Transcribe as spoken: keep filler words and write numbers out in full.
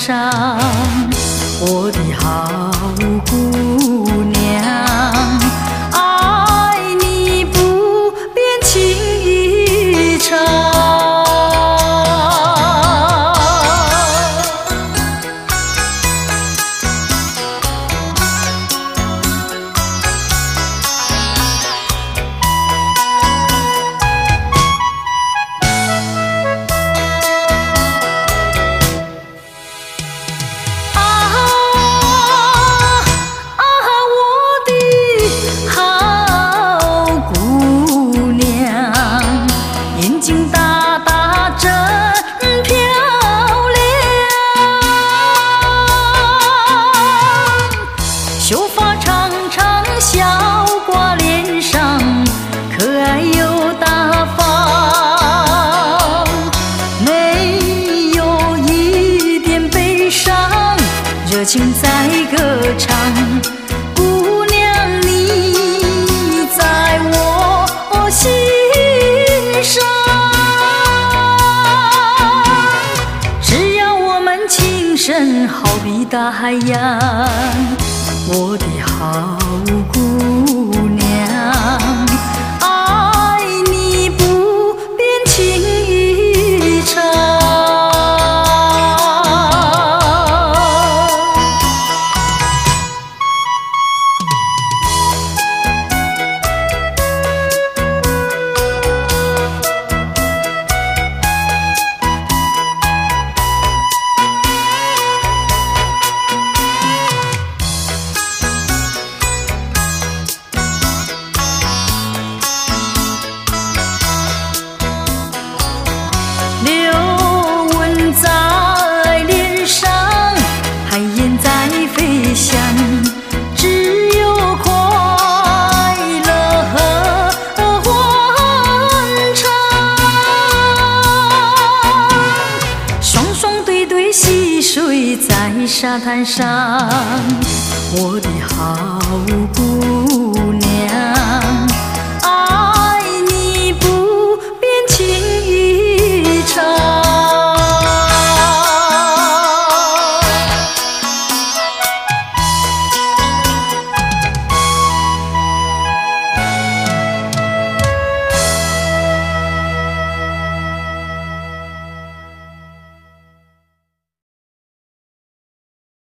上，我的好姑娘，爱你不变情意长。秀发长长，笑挂脸上，可爱又大方，没有一点悲伤，热情在歌唱。姑娘，你在我心上，只要我们情深，好比大海洋。我的好姑娘，爱你不变情意长。流纹在脸上，海燕在飞翔，只有快乐和欢畅。双双对对戏水在沙滩上，我的好姑